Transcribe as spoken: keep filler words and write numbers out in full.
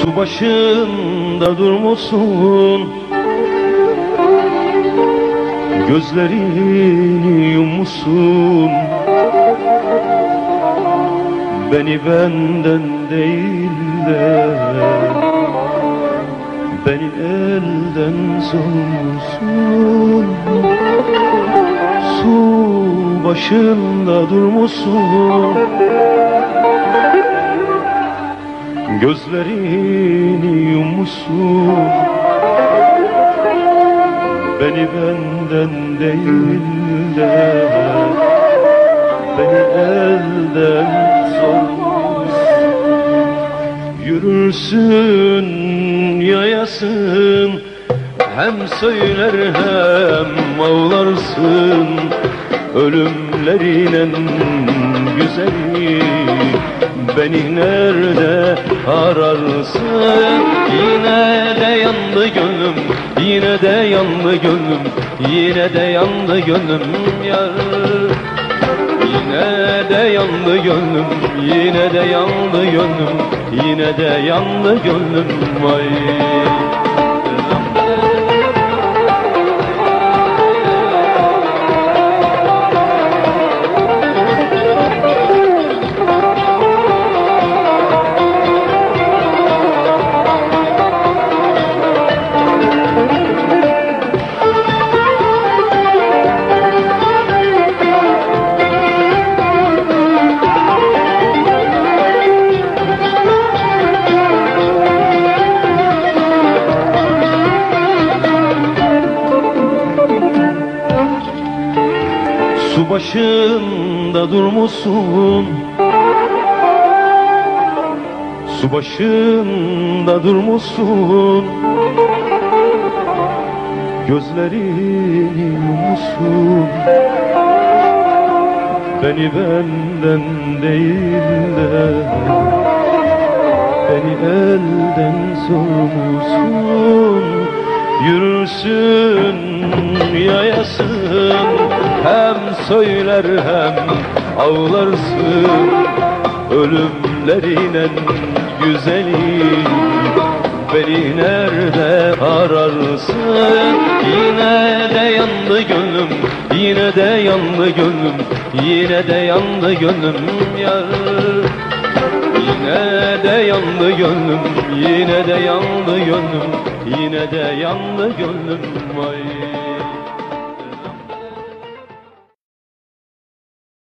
Su başında durmuşsun, gözlerini yummuşsun. Beni benden değil de beni elden sormuşsun. Su başında durmuşsun, gözlerini yummuşsun. Beni benden değil de beni elden sormuşsun. Yürürsün, yayasın, hem söyler hem ağlarsın. Ölümlerinin güzeli beni nerede ararsın? Yine de yandı gönlüm, yine de yandı gönlüm, yine de yandı gönlüm yar. Yine de yandı gönlüm, yine de yandı gönlüm, yine de yandı gönlüm vay. Su başında durmuşsun, su başında durmuşsun. Gözlerini yummuşsun. Beni benden değil de beni elden sormuşsun. Yürürsün, yayasın, hem söyler hem ağlarsın. Ölümlerinin güzeli beni nerede ararsın? Yine de yandı gönlüm, yine de yandı gönlüm, yine de yandı gönlüm yar. Yine de yandı gönlüm, yine de yandı gönlüm, yine de yandı gönlüm vay.